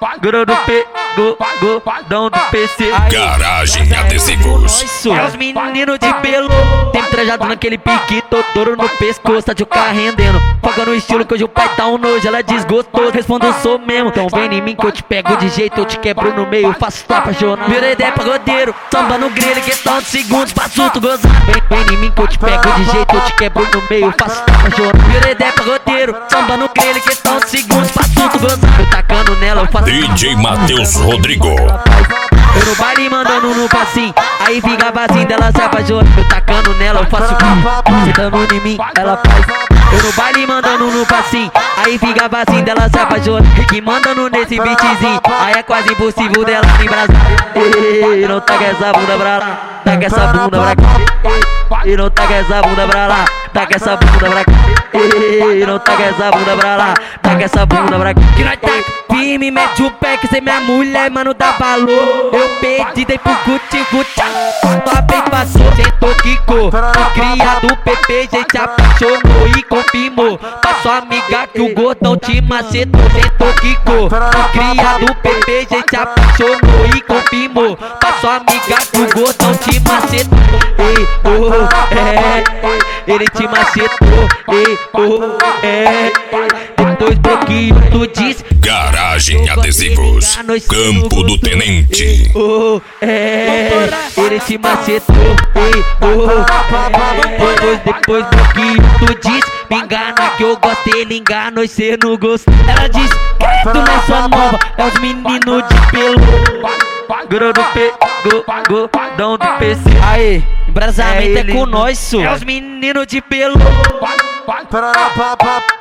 grudou no godão do PC. Garagem Adesivos. É os meninos de pelo, tem trajado naquele pique, totoro no pescoço, tá de o carro rendendo. Foca no estilo que hoje o pai tá um nojo, ela é desgostoso. Respondo, sou mesmo. Então vem em mim que eu te pego de jeito, eu te quebro no meio, faço tua apaixonar. Vira ideia pagodeiro, samba no grelho, questão de segundos, passo tu gozar. Vem em mim que eu te pego de jeito, eu te quebro no meio, faço tua apaixonar. Vira ideia pagodeiro, samba no grelho, questão de segundos, passo tu gozar. Eu tacando nela, eu faço. DJ Matheus Rodrigo. Eu no baile mandando no passinho, aí fica vazio dela se apaixona. Eu tacando nela, eu faço sentando em mim, ela faz. Eu no baile mandando no passinho, aí fica vazio dela se apaixona. Rick mandando nesse beatzinho, aí é quase impossível dela me embrasar. E não taca essa bunda pra lá, taca essa bunda pra cá. E não taca essa bunda pra lá, taca essa bunda pra cá. E não taca essa bunda pra lá, taca essa bunda pra cá. Que nós taca firme, mete o pé que cê é minha mulher, mano, dá valor. Eu pedi, dei pro Gucci, tua vez passou, sentou, quicou. O cria do PP, gente apaixonou e confirmou. Pra sua amiga que o gordão te macetou, sentou, quicou. O cria do PP, gente apaixonou e confirmou. Pra sua amiga que o gordão te macetou. Ei, ele te macetou. Ei, depois bloqueio, tu diz. Garagem Adesivos, Campo do Tenente. Ele te macetou. Depois bloqueio, tu diz. Me engana que eu gosto, ele engana e cê não gosta. Ela diz que tu não é sua nova, é os meninos de pelo. Grudou no godão do PC. Aê, embrasamento é com nós, su. É os meninos de pelo.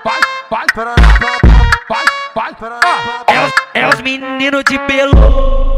É os meninos de pelo.